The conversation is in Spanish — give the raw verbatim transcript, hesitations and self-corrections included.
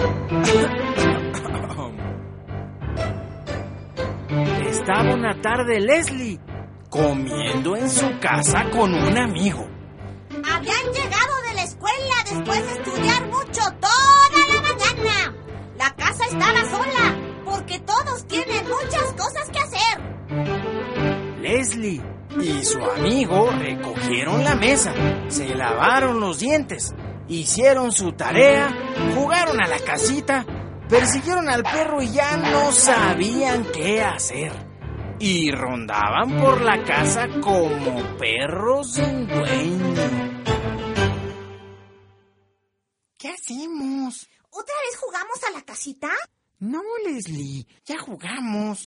Estaba una tarde Leslie comiendo en su casa con un amigo. Habían llegado de la escuela después de estudiar mucho toda la mañana. La casa estaba sola porque todos tienen muchas cosas que hacer. Leslie y su amigo recogieron la mesa, se lavaron los dientes, hicieron su tarea, jugaron a la casita, persiguieron al perro y ya no sabían qué hacer. Y rondaban por la casa como perros sin dueño. ¿Qué hacemos? ¿Otra vez jugamos a la casita? No, Leslie, ya jugamos.